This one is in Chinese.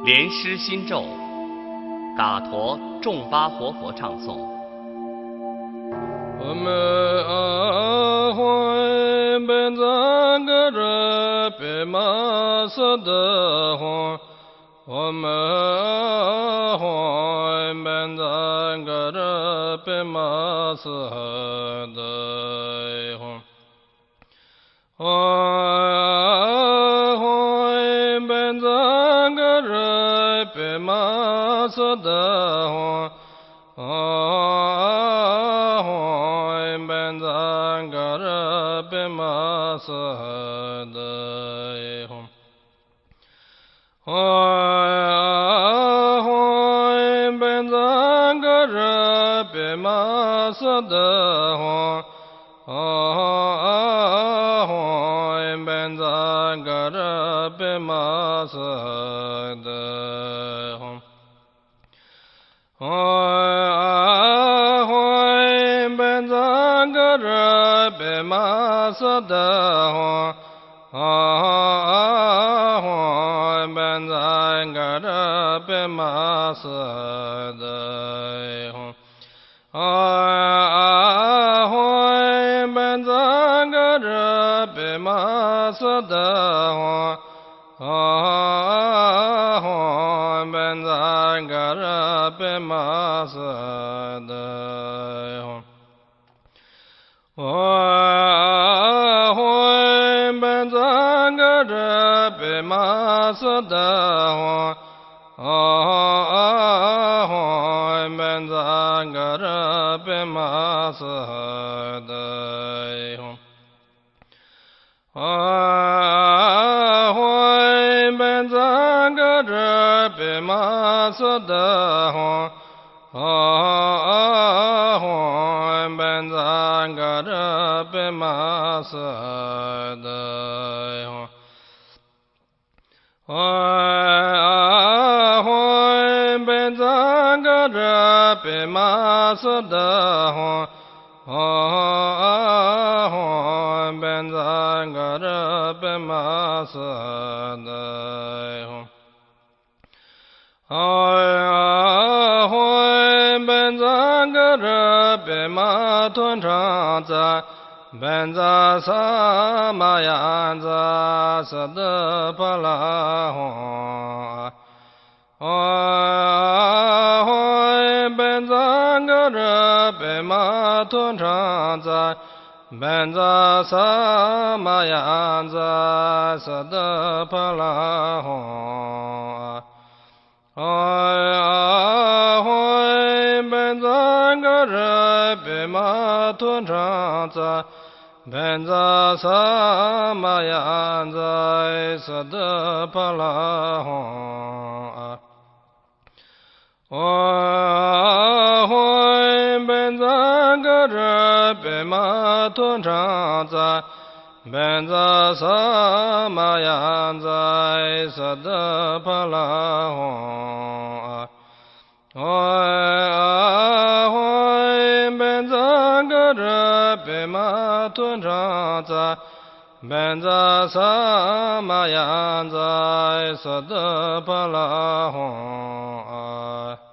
莲师心咒，嘎陀众巴活佛唱诵。 我们阿欢本赞格热贝玛色的欢，我们阿欢本赞格热贝玛色的欢。本赞格热贝玛色的欢，本赞格热贝玛色的欢，本赞格热贝玛色的欢。本赞格热贝玛色的本赞格热贝玛色的本赞格热贝玛色的本赞格热贝玛色的本赞格热贝玛色的本赞格热贝玛色的本赞格热贝玛色的本赞格热贝玛色的本赞格热贝玛色的本赞格热贝玛色的本赞格热贝玛色的本赞格热贝玛吞唱赞本赞萨玛yan赞萨德帕拉本赞格热贝玛吞唱赞本赞萨玛yan赞萨德帕拉本赞格热贝玛吞唱赞本赞萨玛yan赞萨德帕拉本赞格热贝玛吞唱赞本赞萨玛yan赞萨德帕拉本赞格热贝玛吞唱赞本赞萨玛yan赞萨德帕拉